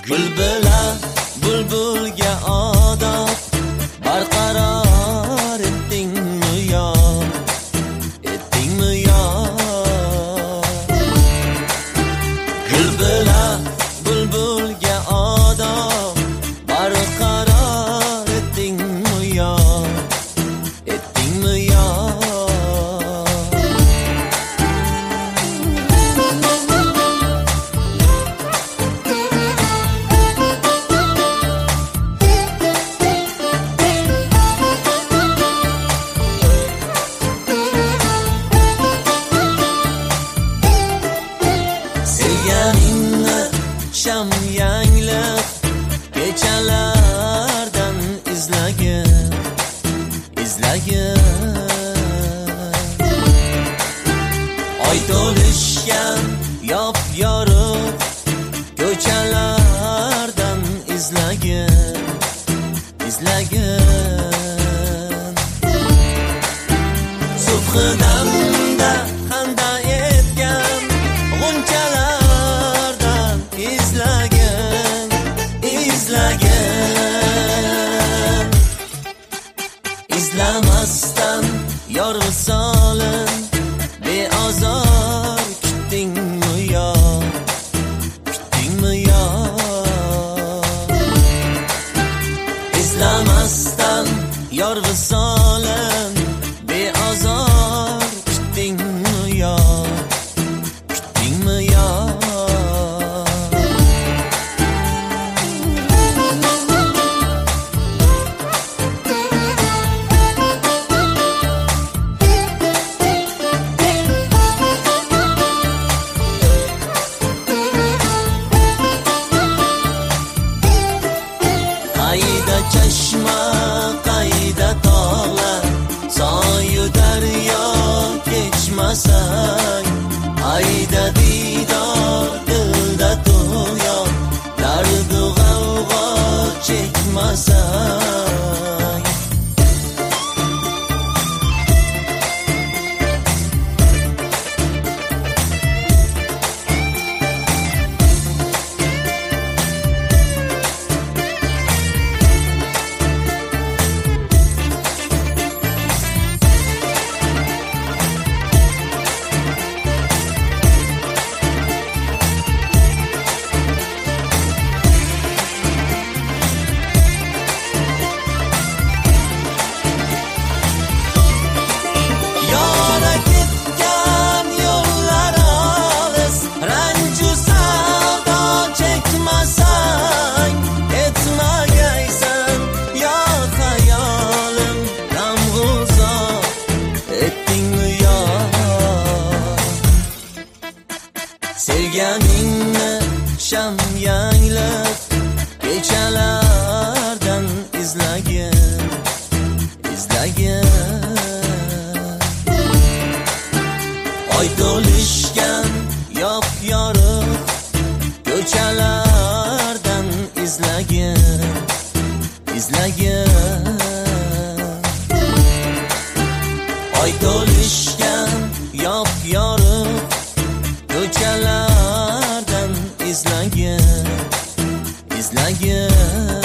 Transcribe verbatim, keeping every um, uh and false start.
Bulbula bulbulga odob barqaror etdingmi yor, etdingmi yor. Bulbula bulbulga odob barqaror etdingmi yor, etdingmi yor. Sham yanglab kechalardan izlagin, izlagin. Oy to'lishgan yop yorug' ko'chalardan izlagin, izlagin. Subhidamda xanda etgan g'unchalardan izlagin, izlagin. Izlamasdan yor visolin beozor kutdingmi yor, kutdingmi yor. Izlamasdan yor visolin beozor kutdingmi yor, kutdingmi yor. Qayda chashma, qayda tog'lar, soyu daryo kechmasang. Qayda diydor, dilda tug'yon, dardu g'avg'o chekmasang. Sevganingni sham yanglab kechalardan izlagin, izlagin. Oy to'lishgan yop yorug' ko'chalardan izlagin, izlagin. Oy to'lishgan yop yorug' ko'chalardan izlagin, izlagin.